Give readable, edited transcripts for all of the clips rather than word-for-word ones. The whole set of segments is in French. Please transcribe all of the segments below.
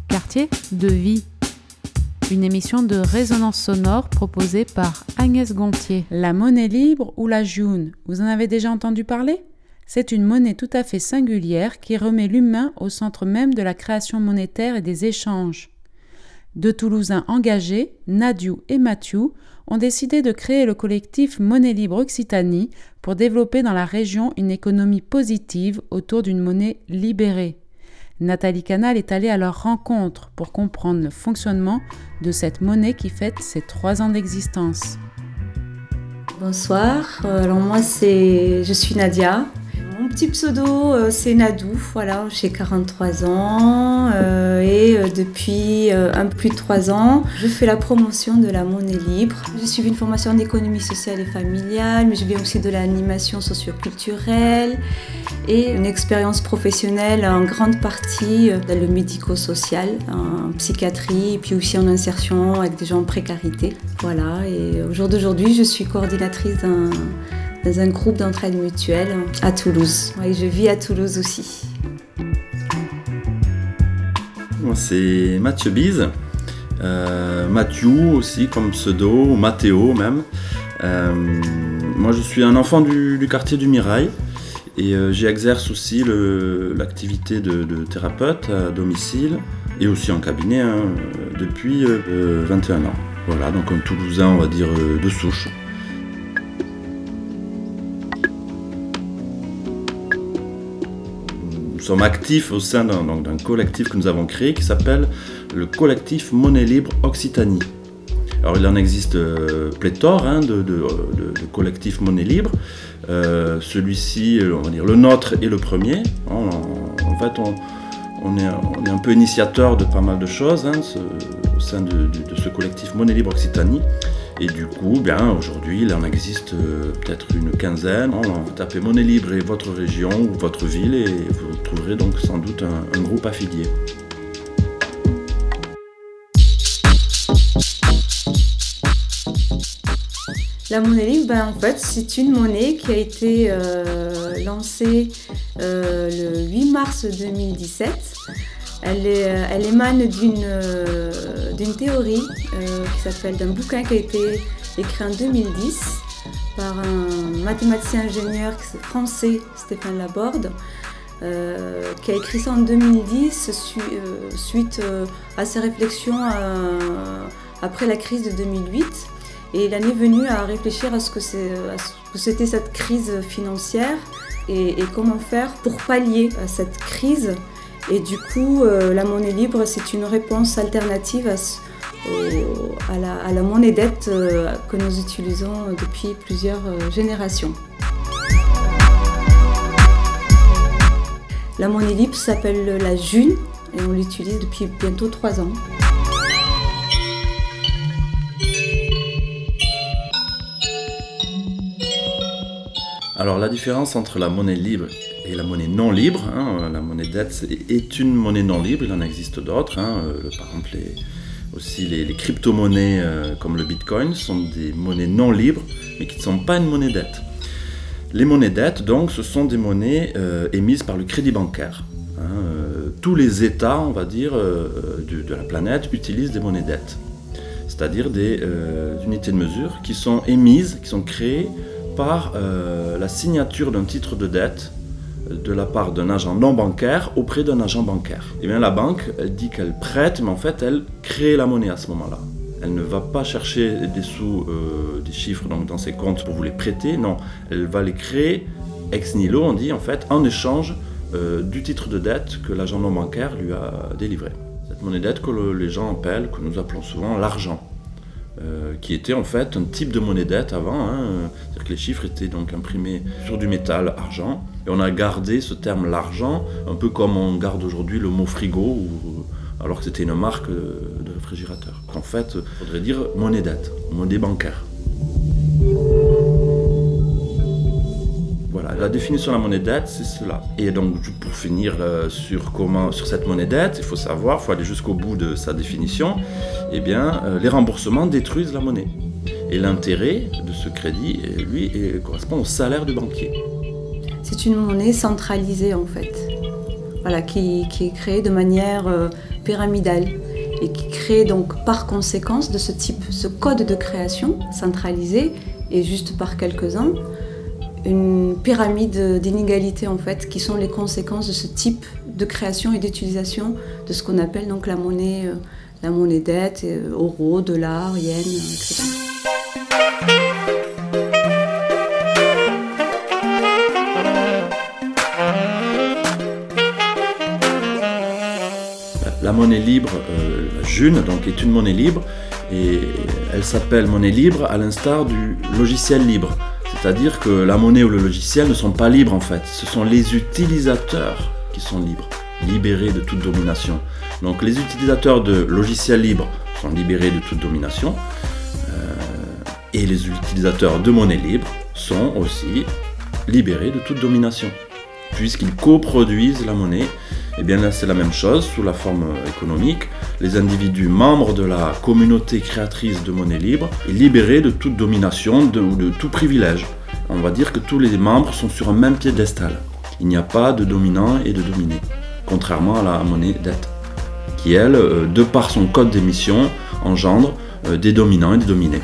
Quartier de vie. Une émission de résonance sonore proposée par Agnès Gontier. La monnaie libre ou la June, vous en avez déjà entendu parler ? C'est une monnaie tout à fait singulière qui remet l'humain au centre même de la création monétaire et des échanges. Deux Toulousains engagés, Nadiou et Mathieu, ont décidé de créer le collectif Monnaie Libre Occitanie pour développer dans la région une économie positive autour d'une monnaie libérée. Nathalie Canal est allée à leur rencontre pour comprendre le fonctionnement de cette monnaie qui fête ses 3 ans d'existence. Bonsoir, alors moi je suis Nadia. Mon petit pseudo c'est Nadou, voilà, j'ai 43 ans et depuis un peu plus de 3 ans, je fais la promotion de la monnaie libre. J'ai suivi une formation en économie sociale et familiale, mais je viens aussi de l'animation socio-culturelle et une expérience professionnelle en grande partie dans le médico-social, en psychiatrie et puis aussi en insertion avec des gens en précarité. Voilà, et au jour d'aujourd'hui, je suis coordinatrice dans un groupe d'entraide mutuelle à Toulouse. Et je vis à Toulouse aussi. Moi, c'est Mathieu Bise. Mathieu aussi comme pseudo, ou Mathéo même. Moi, je suis un enfant du quartier du Mirail et j'exerce aussi l'activité de thérapeute à domicile et aussi en cabinet depuis 21 ans. Voilà, donc un Toulousain, on va dire, de souche. Nous sommes actifs au sein d'un collectif que nous avons créé qui s'appelle le collectif Monnaie Libre Occitanie. Alors il en existe pléthore de collectifs Monnaie Libre. Celui-ci, on va dire le nôtre est le premier. En fait, on est un peu initiateur de pas mal de choses au sein de ce collectif Monnaie Libre Occitanie. Et du coup, aujourd'hui, il en existe peut-être une quinzaine. Vous tapez Monnaie Libre et votre région ou votre ville et vous trouverez donc sans doute un groupe affilié. La monnaie libre, en fait, c'est une monnaie qui a été lancée le 8 mars 2017. Elle émane d'une théorie d'un bouquin qui a été écrit en 2010 par un mathématicien-ingénieur français, Stéphane Laborde, qui a écrit ça en 2010 suite à ses réflexions après la crise de 2008. Et il en est venu à réfléchir à ce que c'était cette crise financière et comment faire pour pallier à cette crise. Et du coup, la monnaie libre, c'est une réponse alternative à la monnaie dette que nous utilisons depuis plusieurs générations. La monnaie libre s'appelle la June et on l'utilise depuis bientôt 3 ans. Alors la différence entre la monnaie libre et la monnaie non libre, la monnaie dette est une monnaie non libre, il en existe d'autres, par exemple les crypto-monnaies comme le bitcoin sont des monnaies non libres mais qui ne sont pas une monnaie dette. Les monnaies dettes donc ce sont des monnaies émises par le crédit bancaire. Tous les États, on va dire, de la planète utilisent des monnaies dettes, c'est-à-dire des unités de mesure qui sont émises, qui sont créées par la signature d'un titre de dette de la part d'un agent non bancaire auprès d'un agent bancaire. Et bien la banque, elle dit qu'elle prête, mais en fait elle crée la monnaie à ce moment-là. Elle ne va pas chercher des sous, des chiffres donc, dans ses comptes pour vous les prêter, non. Elle va les créer ex nihilo, on dit en fait, en échange du titre de dette que l'agent non bancaire lui a délivré. Cette monnaie dette que les gens appellent, que nous appelons souvent l'argent. Qui était en fait un type de monnaie dette avant, c'est-à-dire que les chiffres étaient donc imprimés sur du métal argent, et on a gardé ce terme l'argent, un peu comme on garde aujourd'hui le mot frigo, alors que c'était une marque de réfrigérateur. En fait, il faudrait dire monnaie dette, monnaie bancaire. Voilà, la définition de la monnaie dette, c'est cela. Et donc, pour finir sur cette monnaie dette, il faut aller jusqu'au bout de sa définition. Eh bien, les remboursements détruisent la monnaie. Et l'intérêt de ce crédit, lui, correspond au salaire du banquier. C'est une monnaie centralisée, en fait. Voilà, qui est créée de manière pyramidale et qui crée donc par conséquence de ce type, ce code de création centralisé et juste par quelques-uns, une pyramide d'inégalités en fait, qui sont les conséquences de ce type de création et d'utilisation de ce qu'on appelle donc la monnaie dette, euro, dollar, yen, etc. La monnaie libre, la June, donc, est une monnaie libre et elle s'appelle monnaie libre à l'instar du logiciel libre. C'est-à-dire que la monnaie ou le logiciel ne sont pas libres en fait, ce sont les utilisateurs qui sont libres, libérés de toute domination. Donc les utilisateurs de logiciels libres sont libérés de toute domination et les utilisateurs de monnaie libre sont aussi libérés de toute domination. Puisqu'ils coproduisent la monnaie, et bien là c'est la même chose sous la forme économique. Les individus membres de la communauté créatrice de monnaie libre sont libérés de toute domination ou de tout privilège. On va dire que tous les membres sont sur un même piédestal. Il n'y a pas de dominant et de dominé, contrairement à la monnaie dette, qui elle, de par son code d'émission, engendre des dominants et des dominés.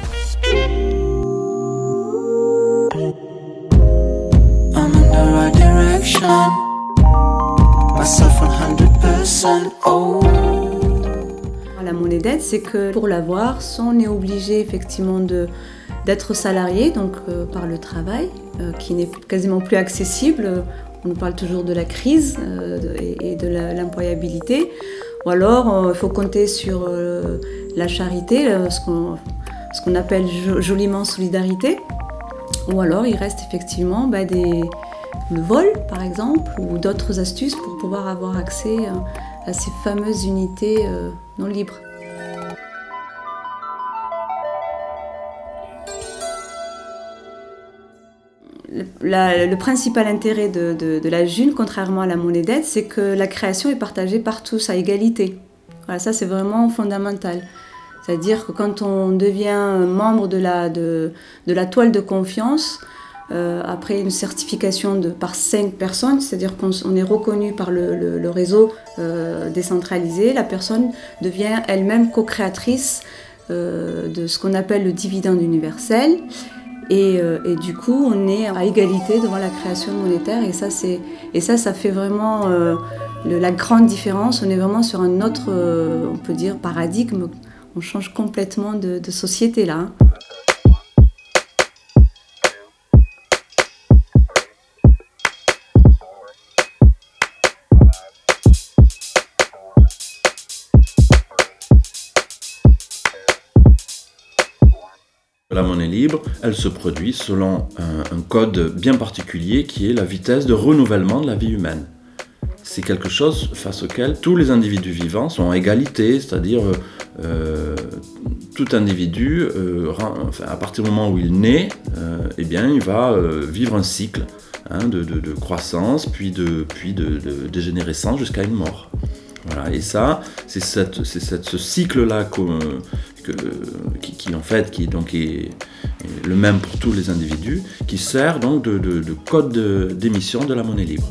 La monnaie dette, c'est que pour l'avoir, on est obligé effectivement d'être salarié, donc par le travail, qui n'est quasiment plus accessible. On nous parle toujours de la crise et de l'employabilité. Ou alors, il faut compter sur la charité, ce qu'on appelle joliment solidarité. Ou alors, il reste effectivement le vol, par exemple, ou d'autres astuces pour pouvoir avoir accès à ces fameuses unités non libres. Le principal intérêt de la June, contrairement à la monnaie dette, c'est que la création est partagée par tous à égalité. Voilà, ça c'est vraiment fondamental. C'est-à-dire que quand on devient membre de la toile de confiance, après une certification par 5 personnes, c'est-à-dire qu'on est reconnu par le réseau décentralisé, la personne devient elle-même co-créatrice de ce qu'on appelle le dividende universel. Et du coup, on est à égalité devant la création monétaire. Et ça fait vraiment la grande différence. On est vraiment sur un autre, on peut dire, paradigme. On change complètement de société là. La monnaie libre, elle se produit selon un code bien particulier qui est la vitesse de renouvellement de la vie humaine. C'est quelque chose face auquel tous les individus vivants sont à égalité, c'est-à-dire tout individu, à partir du moment où il naît, il va vivre un cycle de croissance, puis de dégénérescence jusqu'à une mort. Voilà, et ça, c'est ce cycle-là qui est le même pour tous les individus, qui sert donc de code d'émission de la monnaie libre.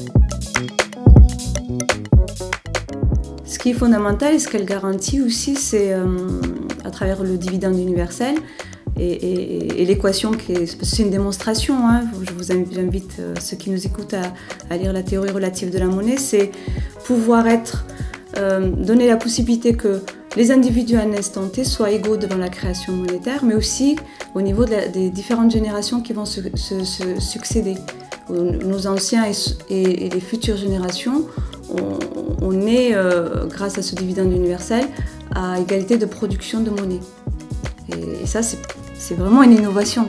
Ce qui est fondamental et ce qu'elle garantit aussi, c'est à travers le dividende universel et l'équation c'est une démonstration. Je vous invite ceux qui nous écoutent à lire la théorie relative de la monnaie, c'est pouvoir donner la possibilité que les individus à un instant T soient égaux devant la création monétaire, mais aussi au niveau des différentes générations qui vont se succéder. Nos anciens et les futures générations, on est, grâce à ce dividende universel, à égalité de production de monnaie. Et ça, c'est vraiment une innovation.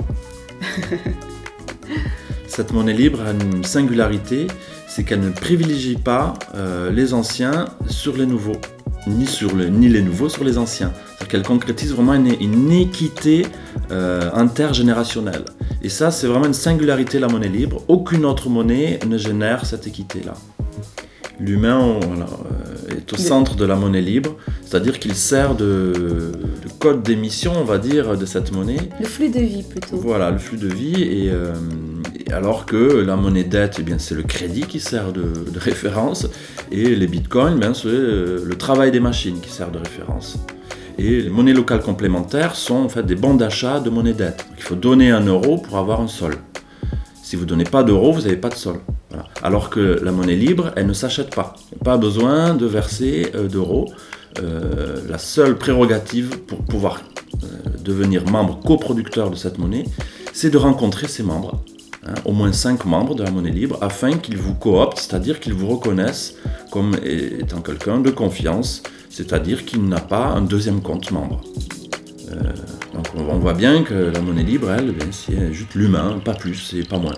Cette monnaie libre a une singularité, c'est qu'elle ne privilégie pas les anciens sur les nouveaux, ni les nouveaux sur les anciens. C'est-à-dire qu'elle concrétise vraiment une équité intergénérationnelle. Et ça, c'est vraiment une singularité de la monnaie libre. Aucune autre monnaie ne génère cette équité-là. L'humain est au centre de la monnaie libre, c'est-à-dire qu'il sert de code d'émission, on va dire, de cette monnaie. Le flux de vie, plutôt. Voilà, le flux de vie, alors que la monnaie dette, eh bien, c'est le crédit qui sert de référence, et les bitcoins, c'est le travail des machines qui sert de référence. Et les monnaies locales complémentaires sont en fait des bons d'achat de monnaie dette. Il faut donner 1 euro pour avoir un sol. Si vous ne donnez pas d'euros, vous n'avez pas de sol. Voilà. Alors que la monnaie libre, elle ne s'achète pas. Il n'y a pas besoin de verser d'euros. La seule prérogative pour pouvoir devenir membre coproducteur de cette monnaie, c'est de rencontrer ses membres, au moins 5 membres de la monnaie libre, afin qu'ils vous cooptent, c'est-à-dire qu'ils vous reconnaissent comme étant quelqu'un de confiance, c'est-à-dire qu'il n'a pas un deuxième compte membre. Donc on voit bien que la monnaie libre, elle, c'est juste l'humain, pas plus et pas moins.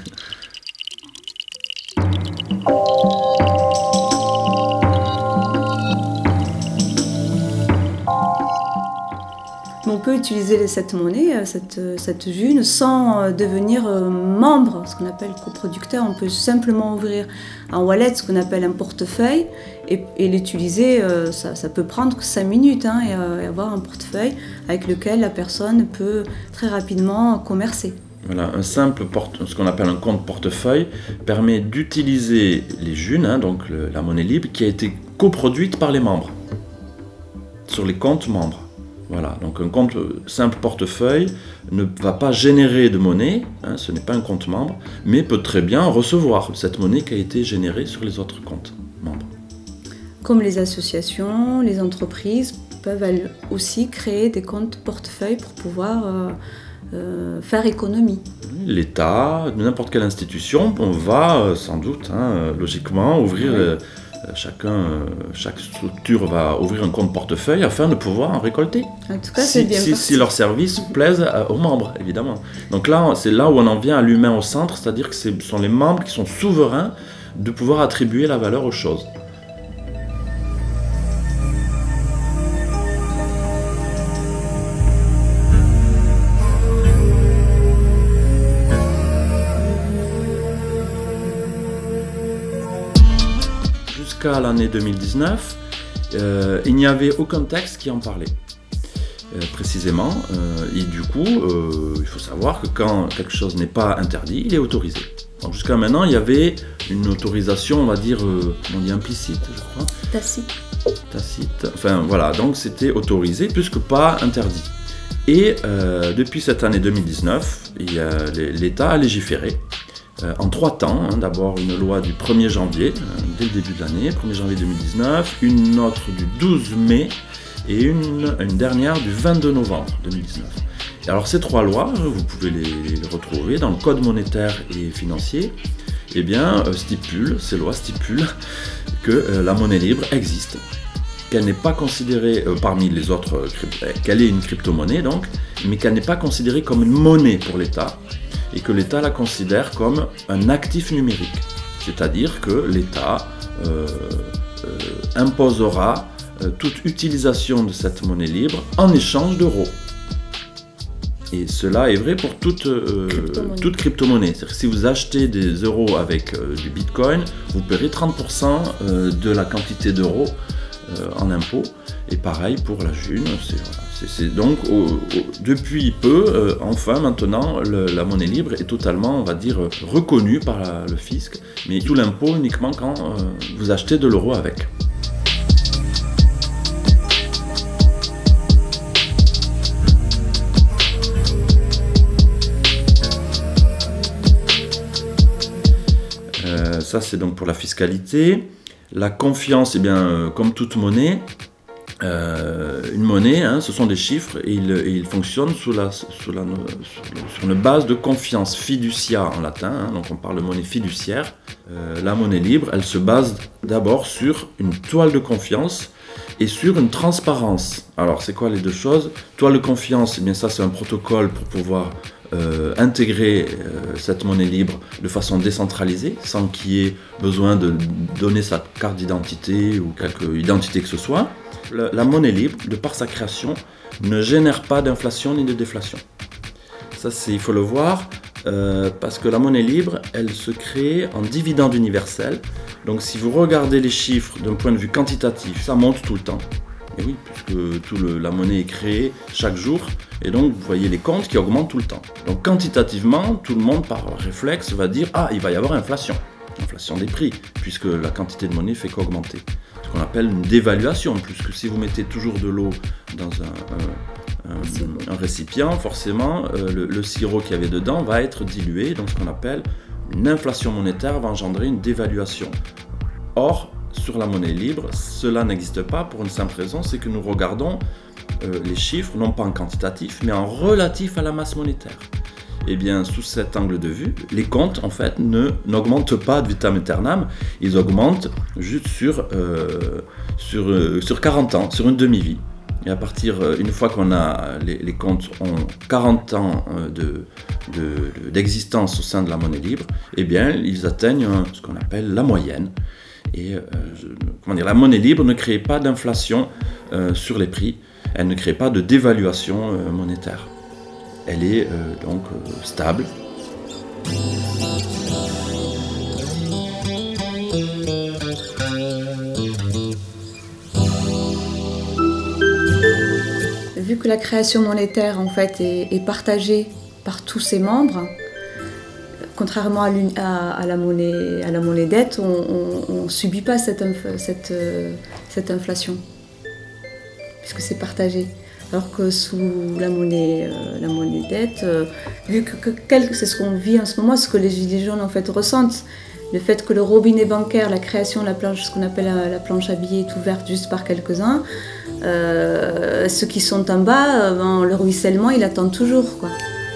On peut utiliser cette monnaie, cette june, sans devenir membre, ce qu'on appelle coproducteur. On peut simplement ouvrir un wallet, ce qu'on appelle un portefeuille, et l'utiliser. Ça peut prendre 5 minutes et avoir un portefeuille avec lequel la personne peut très rapidement commercer. Voilà, ce qu'on appelle un compte portefeuille, permet d'utiliser les junes, donc la monnaie libre, qui a été coproduite par les membres, sur les comptes membres. Voilà, donc un compte simple portefeuille ne va pas générer de monnaie, ce n'est pas un compte membre, mais peut très bien recevoir cette monnaie qui a été générée sur les autres comptes membres. Comme les associations, les entreprises peuvent elles aussi créer des comptes portefeuille pour pouvoir faire économie. L'État, n'importe quelle institution, on va sans doute, logiquement, ouvrir... Oui. Chaque structure va ouvrir un compte portefeuille afin de pouvoir en récolter. En tout cas, c'est bien si leurs services plaisent aux membres, évidemment. Donc là, c'est là où on en vient à l'humain au centre, c'est-à-dire que ce sont les membres qui sont souverains de pouvoir attribuer la valeur aux choses. Jusqu'à l'année 2019, il n'y avait aucun texte qui en parlait précisément. Et du coup, il faut savoir que quand quelque chose n'est pas interdit, il est autorisé. Donc jusqu'à maintenant, il y avait une autorisation, on va dire, on dit implicite, je crois. Tacite. Enfin voilà, donc c'était autorisé plus que pas interdit. Et depuis cette année 2019, l'État a légiféré. En 3 temps, d'abord une loi du 1er janvier, dès le début de l'année, 1er janvier 2019, une autre du 12 mai et une dernière du 22 novembre 2019. Et alors ces 3 lois, vous pouvez les retrouver dans le Code monétaire et financier, ces lois stipulent que la monnaie libre existe, qu'elle n'est pas considérée parmi les autres, qu'elle est une crypto-monnaie donc, mais qu'elle n'est pas considérée comme une monnaie pour l'État, et que l'État la considère comme un actif numérique. C'est-à-dire que l'État imposera toute utilisation de cette monnaie libre en échange d'euros. Et cela est vrai pour toute crypto-monnaie. C'est-à-dire que si vous achetez des euros avec du bitcoin, vous paierez 30% de la quantité d'euros en impôts. Et pareil pour la june. C'est donc, depuis peu, enfin maintenant, la monnaie libre est totalement, on va dire, reconnue par le fisc, mais tout l'impôt uniquement quand vous achetez de l'euro avec. Ça, c'est donc pour la fiscalité. La confiance, comme toute monnaie, une monnaie, ce sont des chiffres et ils fonctionnent sur une base de confiance, fiducia en latin, donc on parle de monnaie fiduciaire. La monnaie libre, elle se base d'abord sur une toile de confiance et sur une transparence. Alors c'est quoi les deux choses ? Toile de confiance, ça c'est un protocole pour pouvoir intégrer cette monnaie libre de façon décentralisée, sans qu'il y ait besoin de donner sa carte d'identité ou quelque identité que ce soit. La monnaie libre, de par sa création, ne génère pas d'inflation ni de déflation. Ça, il faut le voir, parce que la monnaie libre, elle se crée en dividende universel. Donc si vous regardez les chiffres d'un point de vue quantitatif, ça monte tout le temps. Et oui, puisque la monnaie est créée chaque jour, et donc vous voyez les comptes qui augmentent tout le temps. Donc quantitativement, tout le monde par réflexe va dire « Ah, il va y avoir inflation des prix, puisque la quantité de monnaie fait qu'augmenter. » Ce qu'on appelle une dévaluation, puisque si vous mettez toujours de l'eau dans un récipient, forcément, le sirop qu'il y avait dedans va être dilué, donc ce qu'on appelle une inflation monétaire va engendrer une dévaluation. Or, sur la monnaie libre, cela n'existe pas pour une simple raison, c'est que nous regardons les chiffres, non pas en quantitatif, mais en relatif à la masse monétaire. Et bien, sous cet angle de vue, les comptes, en fait, n'augmentent pas ad vitam aeternam, ils augmentent juste sur 40 ans, sur une demi-vie. Et à partir, une fois qu'on a, les comptes ont 40 ans d'existence au sein de la monnaie libre, eh bien, ils atteignent ce qu'on appelle la moyenne. Et la monnaie libre ne crée pas d'inflation sur les prix, elle ne crée pas de dévaluation monétaire. Elle est donc stable. Vu que la création monétaire en fait est partagée par tous ses membres, contrairement à la monnaie dette, on ne subit pas cette inflation, puisque c'est partagé. Alors que sous la monnaie dette, vu que c'est ce qu'on vit en ce moment, ce que les gilets jaunes en fait ressentent, le fait que le robinet bancaire, la création de la planche, ce qu'on appelle la planche à billets, est ouverte juste par quelques-uns, ceux qui sont en bas, le ruissellement, il attend toujours, quoi.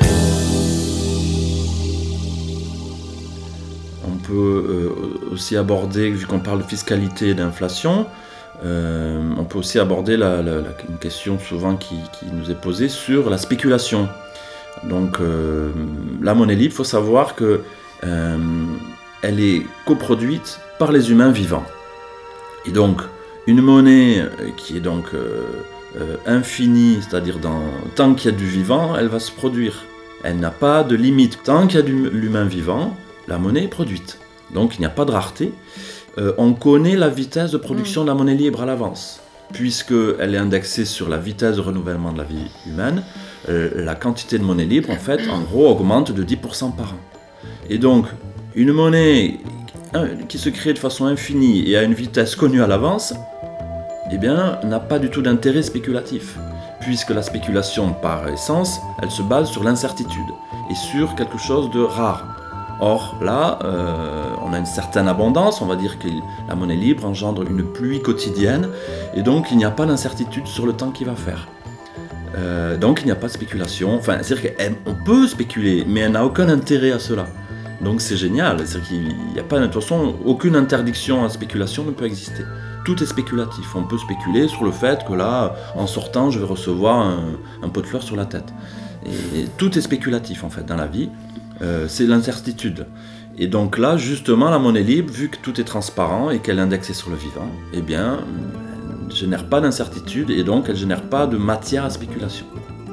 On peut aussi aborder, vu qu'on parle de fiscalité et d'inflation, on peut aussi aborder une question souvent qui nous est posée sur la spéculation. Donc la monnaie libre, il faut savoir que elle est coproduite par les humains vivants. Et donc une monnaie qui est donc infinie, c'est-à-dire tant qu'il y a du vivant, elle va se produire. Elle n'a pas de limite. Tant qu'il y a de l'humain vivant, la monnaie est produite. Donc il n'y a pas de rareté. On connaît la vitesse de production de la monnaie libre à l'avance, puisqu'elle est indexée sur la vitesse de renouvellement de la vie humaine. La quantité de monnaie libre, en fait, en gros, augmente de 10% par an. Et donc, une monnaie qui se crée de façon infinie et à une vitesse connue à l'avance, eh bien, n'a pas du tout d'intérêt spéculatif, puisque la spéculation, par essence, elle se base sur l'incertitude et sur quelque chose de rare. Or, là, on a une certaine abondance, on va dire que la monnaie libre engendre une pluie quotidienne, et donc il n'y a pas d'incertitude sur le temps qu'il va faire. Donc il n'y a pas de spéculation, enfin, c'est-à-dire qu'on peut spéculer, mais elle n'a aucun intérêt à cela. Donc c'est génial, c'est-à-dire qu'il n'y a pas, de toute façon, aucune interdiction à la spéculation ne peut exister. Tout est spéculatif, on peut spéculer sur le fait que là, en sortant, je vais recevoir un pot de fleurs sur la tête. Et tout est spéculatif, en fait, dans la vie. C'est l'incertitude. Et donc là, justement, la monnaie libre, vu que tout est transparent et qu'elle est indexée sur le vivant, eh bien, elle ne génère pas d'incertitude et donc elle ne génère pas de matière à spéculation.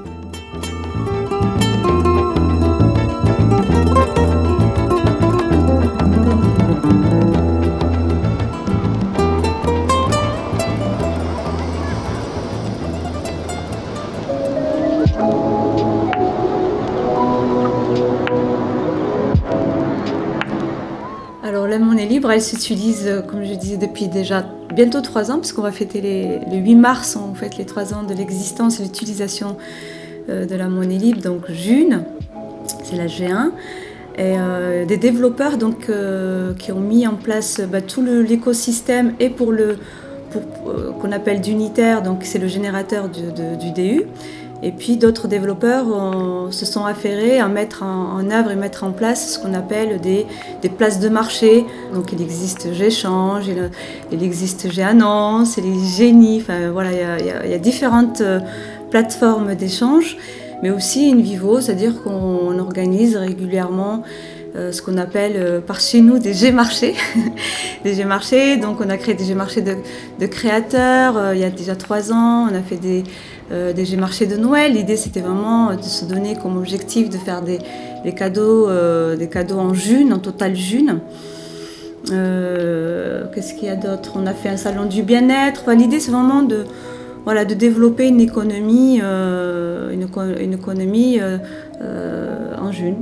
Alors la monnaie libre, elle s'utilise, comme je disais, depuis déjà bientôt 3 ans, puisqu'on va fêter le 8 mars, on fête les 3 ans de l'existence et l'utilisation de la monnaie libre, donc June, c'est la G1, et des développeurs donc, qui ont mis en place tout l'écosystème, et pour qu'on appelle d'unitaire, donc c'est le générateur du DU. Et puis d'autres développeurs se sont affairés à mettre en œuvre et mettre en place ce qu'on appelle des places de marché. Donc il existe Géchange, il existe Géannonce, il existe Génie, enfin voilà, il y a différentes plateformes d'échange, mais aussi in vivo, c'est-à-dire qu'on organise régulièrement ce qu'on appelle par chez nous des G-marchés. Des G-marchés, donc on a créé des G-marchés de créateurs il y a déjà 3 ans, on a fait des G-marchés de Noël. L'idée c'était vraiment de se donner comme objectif de faire des cadeaux en June, en total June. Qu'est-ce qu'il y a d'autre ? On a fait un salon du bien-être. Enfin, l'idée c'est vraiment voilà, de développer une économie en june.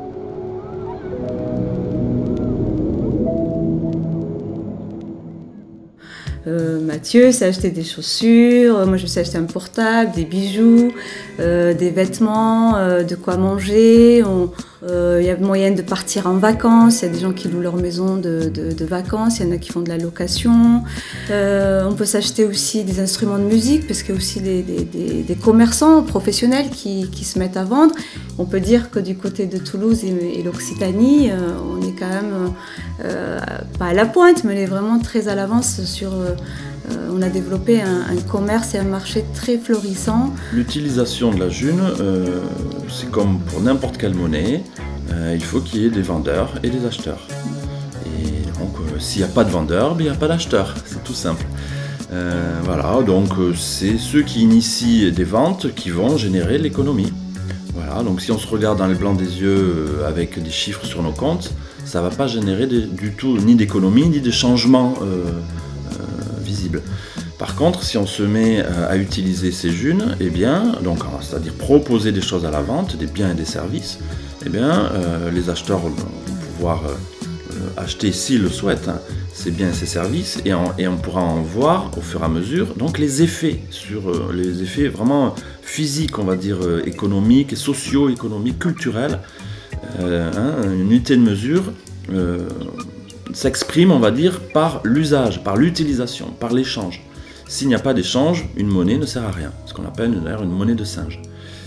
Mathieu s'est acheté des chaussures, moi je me suis acheté un portable, des bijoux, des vêtements, de quoi manger. Il y a moyen de partir en vacances, il y a des gens qui louent leur maison de vacances, il y en a qui font de la location. On peut s'acheter aussi des instruments de musique parce qu'il y a aussi des commerçants professionnels qui se mettent à vendre. On peut dire que du côté de Toulouse et l'Occitanie, on est quand même pas à la pointe, mais on est vraiment très à l'avance sur... on a développé un commerce et un marché très florissant. L'utilisation de la june, c'est comme pour n'importe quelle monnaie, il faut qu'il y ait des vendeurs et des acheteurs. Et donc s'il n'y a pas de vendeurs, il n'y a pas d'acheteurs, c'est tout simple. Voilà, donc c'est ceux qui initient des ventes qui vont générer l'économie. Voilà, donc si on se regarde dans le blanc des yeux avec des chiffres sur nos comptes, ça ne va pas générer du tout ni d'économie ni de changement visible. Par contre, si on se met à utiliser ces junes, eh bien, donc, c'est-à-dire proposer des choses à la vente, des biens et des services, eh bien, les acheteurs vont pouvoir acheter, s'ils le souhaitent, ces biens et ces services, et on pourra en voir au fur et à mesure donc les effets les effets vraiment physiques, on va dire économiques, socio-économiques, culturels. Une unité de mesure s'exprime, on va dire, par l'usage, par l'utilisation, par l'échange. S'il n'y a pas d'échange, une monnaie ne sert à rien, ce qu'on appelle d'ailleurs une monnaie de singe.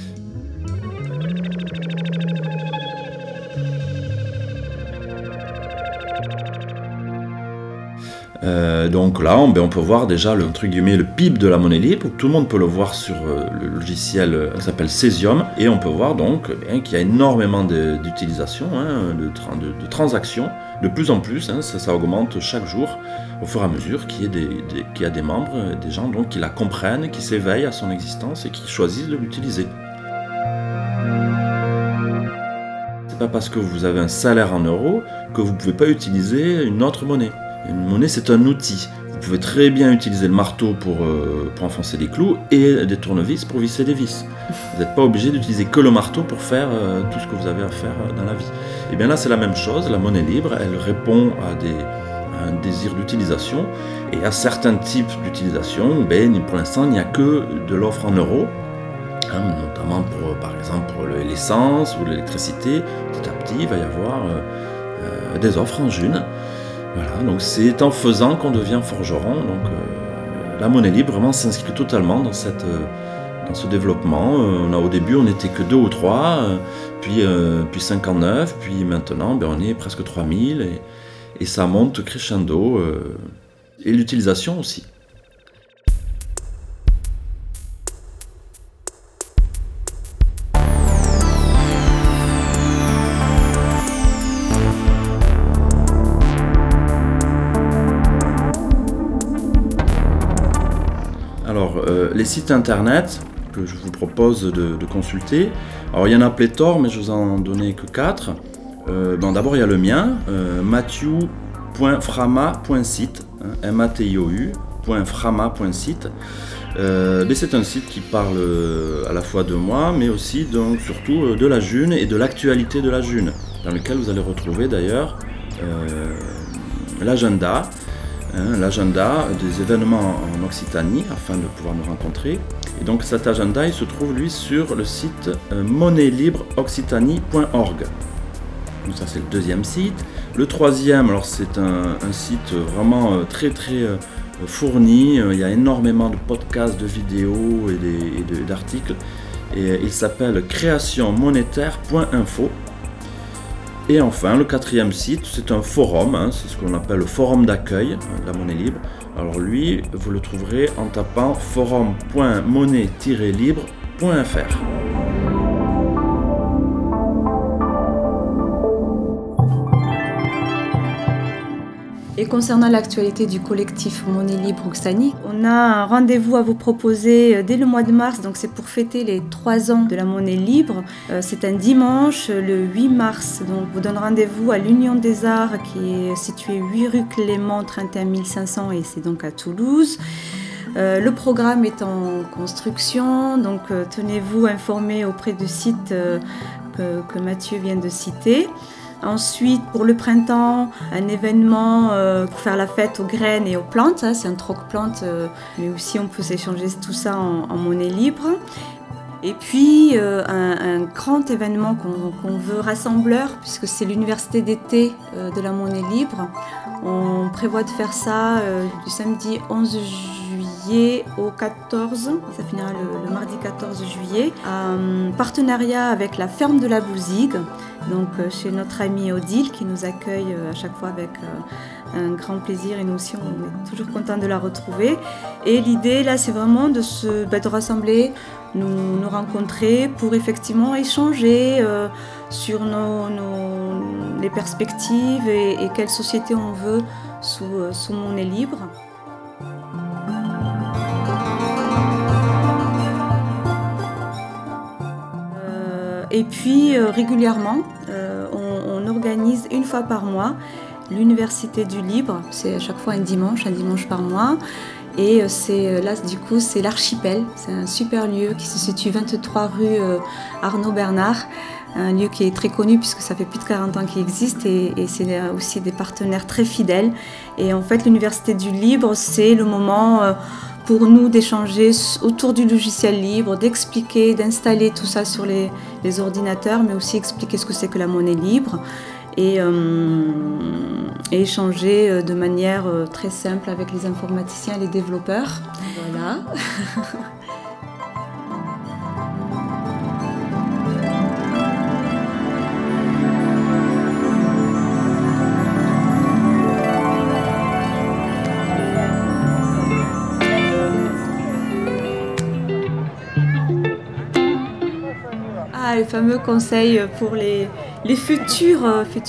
Donc là, on peut voir déjà le PIB de la monnaie libre. Tout le monde peut le voir sur le logiciel qui s'appelle Cesium. Et on peut voir donc qu'il y a énormément d'utilisation, de transactions. De plus en plus, ça augmente chaque jour au fur et à mesure qu'il y a des membres, des gens donc, qui la comprennent, qui s'éveillent à son existence et qui choisissent de l'utiliser. C'est pas parce que vous avez un salaire en euros que vous ne pouvez pas utiliser une autre monnaie. Une monnaie, c'est un outil. Vous pouvez très bien utiliser le marteau pour enfoncer des clous et des tournevis pour visser des vis. Vous n'êtes pas obligé d'utiliser que le marteau pour faire tout ce que vous avez à faire dans la vie. Et bien là, c'est la même chose. La monnaie libre, elle répond à un désir d'utilisation et à certains types d'utilisation. Pour l'instant, il n'y a que de l'offre en euros, notamment par exemple pour l'essence ou l'électricité. Petit à petit, il va y avoir des offres en june. Voilà, donc c'est en faisant qu'on devient forgeron. Donc la monnaie libre vraiment s'inscrit totalement dans ce développement. Au début on n'était que 2 ou 3, puis 59, puis maintenant on est presque 3000 et ça monte crescendo et l'utilisation aussi. Alors, les sites internet que je vous propose de consulter, alors il y en a pléthore, mais je vous en donnais que 4. D'abord, il y a le mien, mathieu.frama.site, matiu.frama.site. C'est un site qui parle à la fois de moi, mais aussi donc, surtout de la june et de l'actualité de la june, dans lequel vous allez retrouver d'ailleurs l'agenda des événements en Occitanie afin de pouvoir nous rencontrer. Et donc cet agenda, il se trouve lui sur le site monnaie-libre-occitanie.org. Donc ça c'est le deuxième site. Le troisième, alors c'est un site vraiment très très fourni. Il y a énormément de podcasts, de vidéos et d'articles. Et il s'appelle créationmonétaire.info. Et enfin, le quatrième site, c'est un forum, c'est ce qu'on appelle le forum d'accueil de la monnaie libre. Alors lui, vous le trouverez en tapant forum.monnaie-libre.fr. Et concernant l'actualité du collectif Monnaie Libre Occitanie, on a un rendez-vous à vous proposer dès le mois de mars, donc c'est pour fêter les 3 ans de la Monnaie Libre. C'est un dimanche, le 8 mars, donc vous donne rendez-vous à l'Union des Arts qui est située 8 rue Clément, 31 500 et c'est donc à Toulouse. Le programme est en construction, donc tenez-vous informés auprès du site que Mathieu vient de citer. Ensuite, pour le printemps, un événement pour faire la fête aux graines et aux plantes. C'est un troc-plante, mais aussi on peut s'échanger tout ça en monnaie libre. Et puis, un grand événement qu'on veut rassembleur, puisque c'est l'université d'été de la monnaie libre. On prévoit de faire ça du samedi 11 juillet au 14, ça finira le mardi 14 juillet, en partenariat avec la ferme de la Bouzigue, donc chez notre ami Odile qui nous accueille à chaque fois avec un grand plaisir, et nous aussi on est toujours contents de la retrouver. Et l'idée là c'est vraiment de rassembler, nous rencontrer pour effectivement échanger sur les perspectives et quelle société on veut sous monnaie libre. Et puis régulièrement, on organise une fois par mois l'Université du Libre. C'est à chaque fois un dimanche par mois. Et là, du coup, c'est l'Archipel. C'est un super lieu qui se situe 23 rue Arnaud Bernard. Un lieu qui est très connu puisque ça fait plus de 40 ans qu'il existe et c'est aussi des partenaires très fidèles. Et en fait, l'Université du Libre, c'est le moment pour nous d'échanger autour du logiciel libre, d'expliquer, d'installer tout ça sur les ordinateurs, mais aussi expliquer ce que c'est que la monnaie libre et échanger de manière très simple avec les informaticiens et les développeurs. Voilà. Les fameux conseils pour les futurs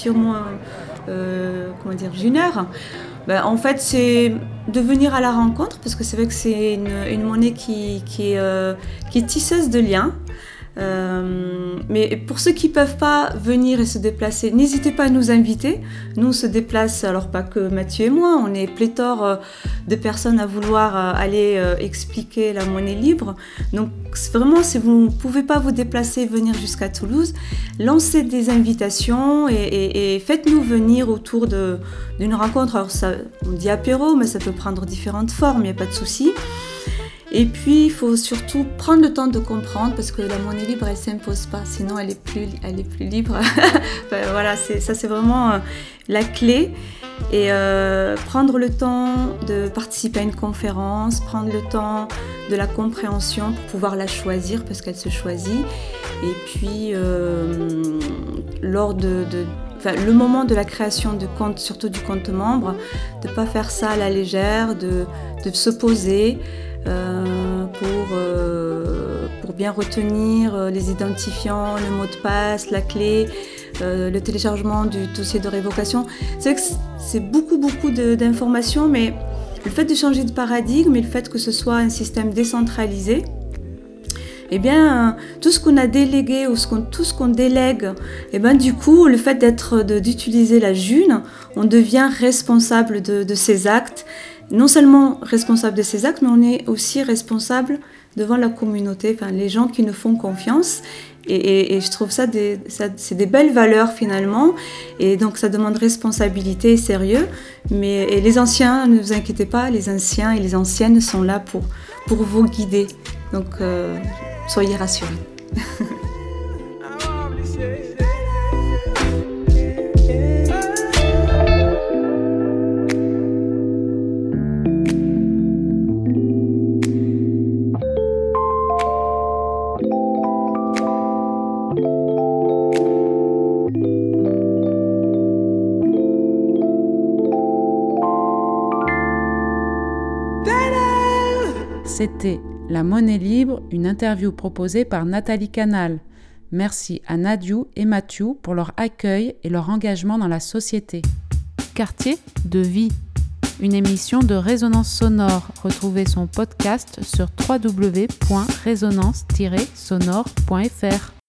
juniors. En fait, c'est de venir à la rencontre, parce que c'est vrai que c'est une monnaie qui est tisseuse de liens. Mais pour ceux qui ne peuvent pas venir et se déplacer, n'hésitez pas à nous inviter. Nous, on se déplace, alors pas que Mathieu et moi, on est pléthore de personnes à vouloir aller expliquer la monnaie libre. Donc vraiment, si vous ne pouvez pas vous déplacer, venir jusqu'à Toulouse, lancez des invitations et faites-nous venir autour d'une rencontre. Alors ça, on dit apéro, mais ça peut prendre différentes formes, il n'y a pas de souci. Et puis, il faut surtout prendre le temps de comprendre, parce que la monnaie libre, elle ne s'impose pas, sinon elle est plus libre. Voilà, ça c'est vraiment la clé. Et prendre le temps de participer à une conférence, prendre le temps de la compréhension pour pouvoir la choisir, parce qu'elle se choisit. Et puis, lors le moment de la création de compte, surtout du compte membre, de ne pas faire ça à la légère, de se poser, pour bien retenir les identifiants, le mot de passe, la clé, le téléchargement du dossier de révocation. C'est vrai que c'est beaucoup d'informations, mais le fait de changer de paradigme et le fait que ce soit un système décentralisé, eh bien, tout ce qu'on a délégué ou tout ce qu'on délègue, eh bien, du coup, le fait d'utiliser la JUN, on devient responsable de ses actes. Non seulement responsable de ses actes, mais on est aussi responsable devant la communauté, les gens qui nous font confiance. Et je trouve ça c'est des belles valeurs finalement. Et donc ça demande responsabilité et sérieux. Et les anciens, ne vous inquiétez pas, les anciens et les anciennes sont là pour vous guider. Donc soyez rassurés. C'était La Monnaie Libre, une interview proposée par Nathalie Canal. Merci à Nadiou et Mathieu pour leur accueil et leur engagement dans la société. Quartier de vie, une émission de Résonance Sonore. Retrouvez son podcast sur www.resonance-sonore.fr.